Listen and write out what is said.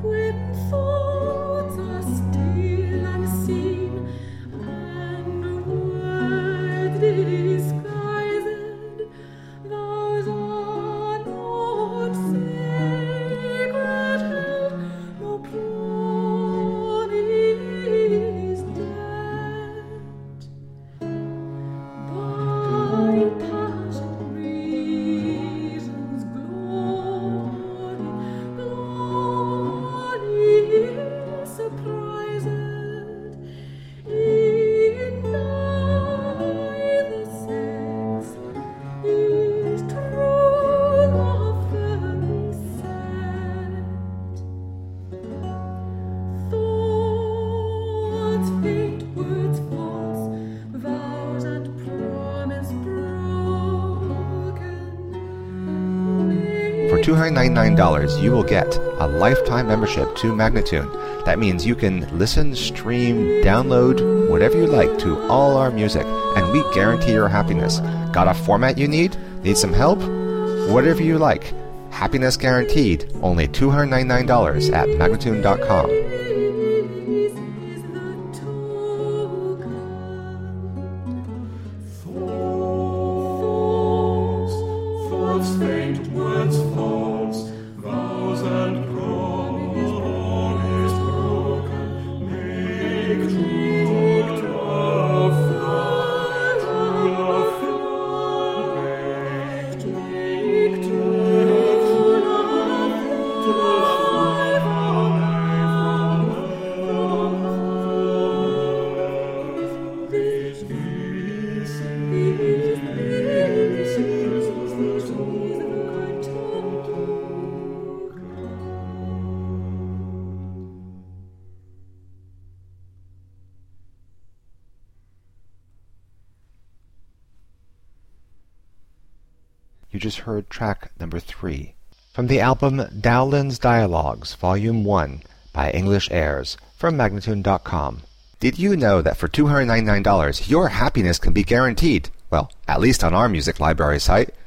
For $299, you will get a lifetime membership to Magnatune. That means you can listen, stream, download, whatever you like to all our music, and we guarantee your happiness. Got a format you need? Need some help? Whatever you like. Happiness guaranteed. Only $299 at Magnatune.com. You just heard track number 3 from the album Dowland's Dialogues, Volume 1 by English Airs from Magnatune.com. Did you know that for $299 your happiness can be guaranteed? Well, at least on our music library site.